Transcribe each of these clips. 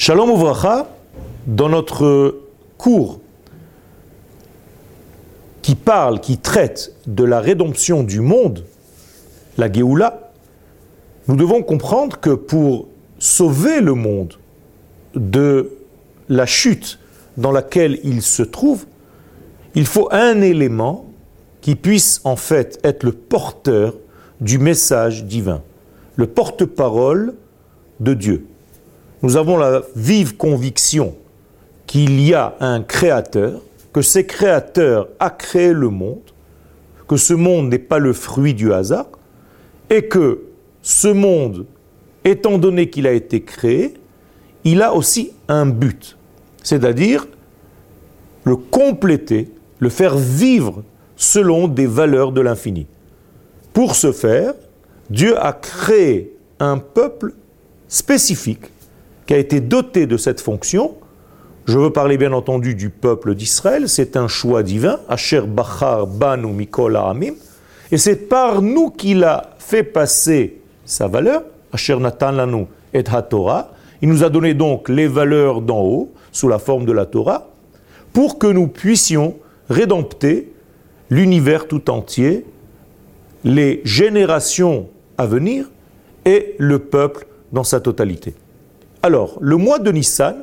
Shalom Uvracha, dans notre cours qui traite de la rédemption du monde, la Géoula, nous devons comprendre que pour sauver le monde de la chute dans laquelle il se trouve, il faut un élément qui puisse en fait être le porteur du message divin, le porte-parole de Dieu. Nous avons la vive conviction qu'il y a un créateur, que ce créateur a créé le monde, que ce monde n'est pas le fruit du hasard, et que ce monde, étant donné qu'il a été créé, il a aussi un but, c'est-à-dire le compléter, le faire vivre selon des valeurs de l'infini. Pour ce faire, Dieu a créé un peuple spécifique qui a été doté de cette fonction. Je veux parler bien entendu du peuple d'Israël, c'est un choix divin, Asher Bachar Banu Mikol Ha'amim, et c'est par nous qu'il a fait passer sa valeur, Asher Natan Lanu et HaTorah, il nous a donné donc les valeurs d'en haut, sous la forme de la Torah, pour que nous puissions rédempter l'univers tout entier, les générations à venir et le peuple dans sa totalité. Alors, le mois de Nissan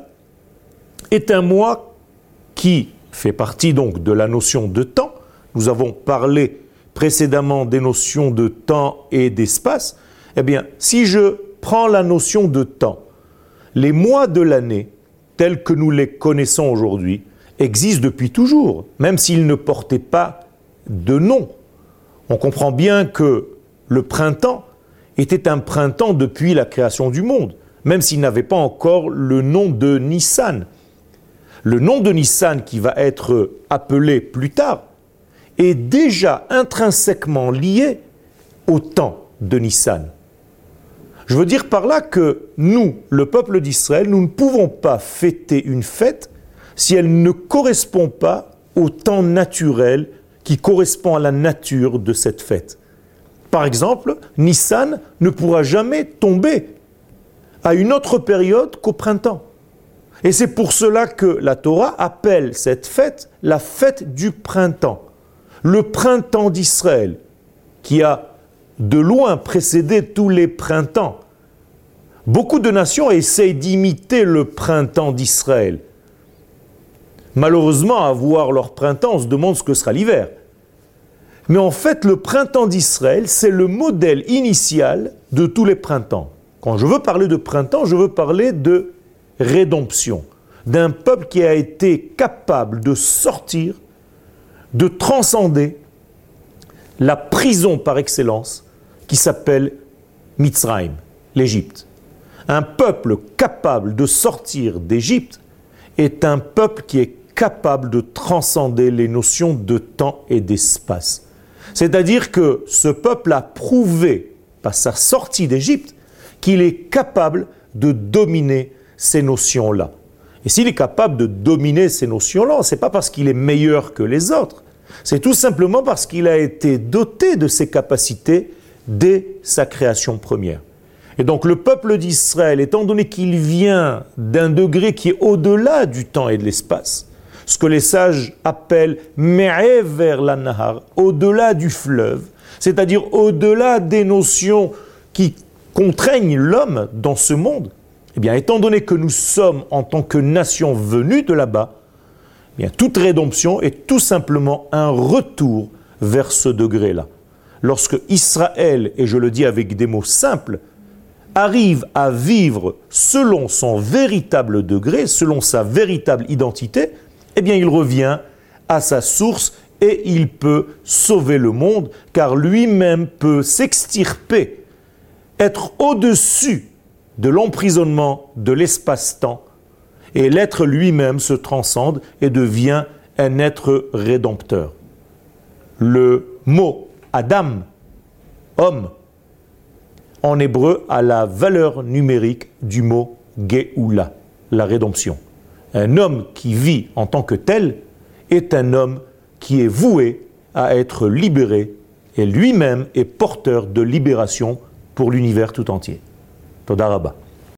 est un mois qui fait partie donc de la notion de temps. Nous avons parlé précédemment des notions de temps et d'espace. Eh bien, si je prends la notion de temps, les mois de l'année, tels que nous les connaissons aujourd'hui, existent depuis toujours, même s'ils ne portaient pas de nom. On comprend bien que le printemps était un printemps depuis la création du monde, même s'il n'avait pas encore le nom de Nissan. Le nom de Nissan qui va être appelé plus tard est déjà intrinsèquement lié au temps de Nissan. Je veux dire par là que nous, le peuple d'Israël, nous ne pouvons pas fêter une fête si elle ne correspond pas au temps naturel qui correspond à la nature de cette fête. Par exemple, Nissan ne pourra jamais tomber à une autre période qu'au printemps. Et c'est pour cela que la Torah appelle cette fête la fête du printemps. Le printemps d'Israël, qui a de loin précédé tous les printemps. Beaucoup de nations essayent d'imiter le printemps d'Israël. Malheureusement, à voir leur printemps, on se demande ce que sera l'hiver. Mais en fait, le printemps d'Israël, c'est le modèle initial de tous les printemps. Quand je veux parler de printemps, je veux parler de rédemption, d'un peuple qui a été capable de sortir, de transcender la prison par excellence qui s'appelle Mitzrayim, l'Égypte. Un peuple capable de sortir d'Égypte est un peuple qui est capable de transcender les notions de temps et d'espace. C'est-à-dire que ce peuple a prouvé, par sa sortie d'Égypte, qu'il est capable de dominer ces notions-là. Et s'il est capable de dominer ces notions-là, ce n'est pas parce qu'il est meilleur que les autres, c'est tout simplement parce qu'il a été doté de ces capacités dès sa création première. Et donc le peuple d'Israël, étant donné qu'il vient d'un degré qui est au-delà du temps et de l'espace, ce que les sages appellent « me'ever la nahar », au-delà du fleuve, c'est-à-dire au-delà des notions qui contraignent l'homme dans ce monde, eh bien, étant donné que nous sommes en tant que nation venue de là-bas, eh bien, toute rédemption est tout simplement un retour vers ce degré-là. Lorsque Israël, et je le dis avec des mots simples, arrive à vivre selon son véritable degré, selon sa véritable identité, eh bien il revient à sa source et il peut sauver le monde, car lui-même peut s'extirper, être au-dessus de l'emprisonnement de l'espace-temps, et l'être lui-même se transcende et devient un être rédempteur. Le mot Adam, homme, en hébreu a la valeur numérique du mot Géoula, la rédemption. Un homme qui vit en tant que tel est un homme qui est voué à être libéré et lui-même est porteur de libération pour l'univers tout entier. Toda Rabba.